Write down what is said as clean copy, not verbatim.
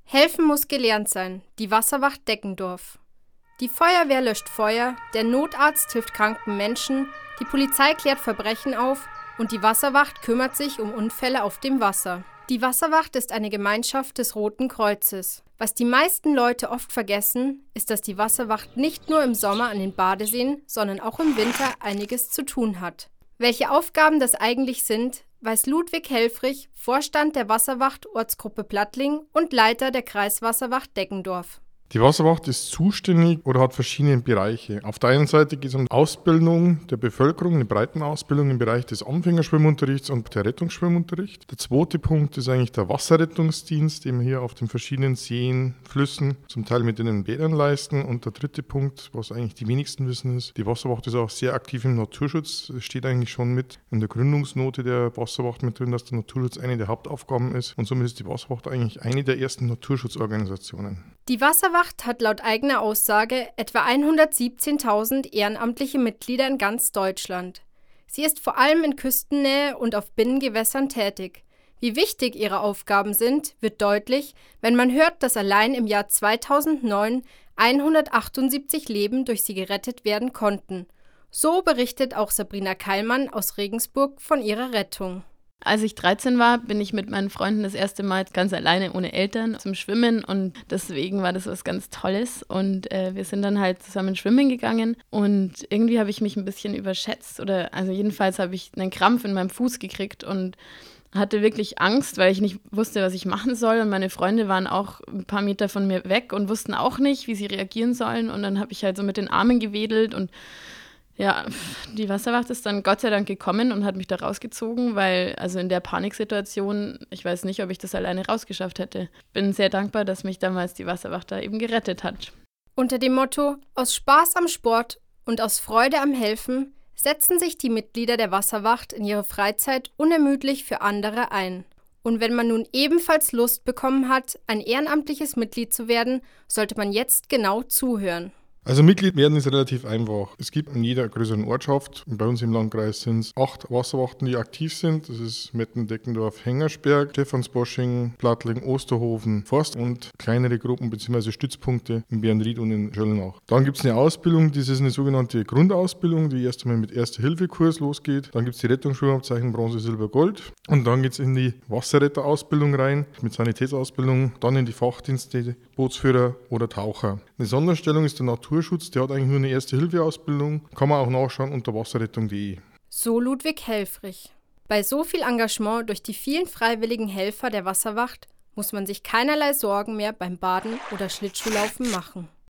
Helfen muss gelernt sein. Die Wasserwacht Deggendorf. Die Feuerwehr löscht Feuer, der Notarzt hilft kranken Menschen, die Polizei klärt Verbrechen auf und die Wasserwacht kümmert sich um Unfälle auf dem Wasser. Die Wasserwacht ist eine Gemeinschaft des Roten Kreuzes. Was die meisten Leute oft vergessen, ist, dass die Wasserwacht nicht nur im Sommer an den Badeseen, sondern auch im Winter einiges zu tun hat. Welche Aufgaben das eigentlich sind, weiß Ludwig Helfrich, Vorstand der Wasserwacht Ortsgruppe Plattling und Leiter der Kreiswasserwacht Deggendorf. Die Wasserwacht ist zuständig oder hat verschiedene Bereiche. Auf der einen Seite geht es um Ausbildung der Bevölkerung, eine Breitenausbildung im Bereich des Anfängerschwimmunterrichts und der Rettungsschwimmunterricht. Der zweite Punkt ist eigentlich der Wasserrettungsdienst, den wir hier auf den verschiedenen Seen, Flüssen, zum Teil mit den Bädern leisten. Und der dritte Punkt, was eigentlich die wenigsten wissen, ist, die Wasserwacht ist auch sehr aktiv im Naturschutz. Es steht eigentlich schon mit in der Gründungsnote der Wasserwacht mit drin, dass der Naturschutz eine der Hauptaufgaben ist. Und somit ist die Wasserwacht eigentlich eine der ersten Naturschutzorganisationen. Die Wasserwacht hat laut eigener Aussage etwa 117.000 ehrenamtliche Mitglieder in ganz Deutschland. Sie ist vor allem in Küstennähe und auf Binnengewässern tätig. Wie wichtig ihre Aufgaben sind, wird deutlich, wenn man hört, dass allein im Jahr 2009 178 Leben durch sie gerettet werden konnten. So berichtet auch Sabrina Keilmann aus Regensburg von ihrer Rettung. Als ich 13 war, bin ich mit meinen Freunden das erste Mal ganz alleine ohne Eltern zum Schwimmen und deswegen war das was ganz Tolles und wir sind dann halt zusammen schwimmen gegangen und irgendwie habe ich mich ein bisschen überschätzt also jedenfalls habe ich einen Krampf in meinem Fuß gekriegt und hatte wirklich Angst, weil ich nicht wusste, was ich machen soll und meine Freunde waren auch ein paar Meter von mir weg und wussten auch nicht, wie sie reagieren sollen und dann habe ich halt so mit den Armen gewedelt und ja, die Wasserwacht ist dann Gott sei Dank gekommen und hat mich da rausgezogen, weil also in der Paniksituation, ich weiß nicht, ob ich das alleine rausgeschafft hätte. Bin sehr dankbar, dass mich damals die Wasserwacht da eben gerettet hat. Unter dem Motto „Aus Spaß am Sport und aus Freude am Helfen“ setzen sich die Mitglieder der Wasserwacht in ihrer Freizeit unermüdlich für andere ein. Und wenn man nun ebenfalls Lust bekommen hat, ein ehrenamtliches Mitglied zu werden, sollte man jetzt genau zuhören. Also Mitglied werden ist relativ einfach. Es gibt in jeder größeren Ortschaft, bei uns im Landkreis sind es 8 Wasserwachten, die aktiv sind. Das ist Metten, Deggendorf, Hengersberg, Stephansbosching, Plattling, Osterhofen, Forst und kleinere Gruppen bzw. Stützpunkte in Bernried und in Schöllnach. Dann gibt es eine Ausbildung, das ist eine sogenannte Grundausbildung, die erst einmal mit Erste-Hilfe-Kurs losgeht. Dann gibt es die Rettungsschwimmabzeichen Bronze, Silber, Gold. Und dann geht es in die Wasserretterausbildung rein, mit Sanitätsausbildung, dann in die Fachdienste, Bootsführer oder Taucher. Eine Sonderstellung ist der Naturschutz, der hat eigentlich nur eine Erste-Hilfe-Ausbildung, kann man auch nachschauen unter wasserrettung.de. So Ludwig Helfrich. Bei so viel Engagement durch die vielen freiwilligen Helfer der Wasserwacht muss man sich keinerlei Sorgen mehr beim Baden oder Schlittschuhlaufen machen.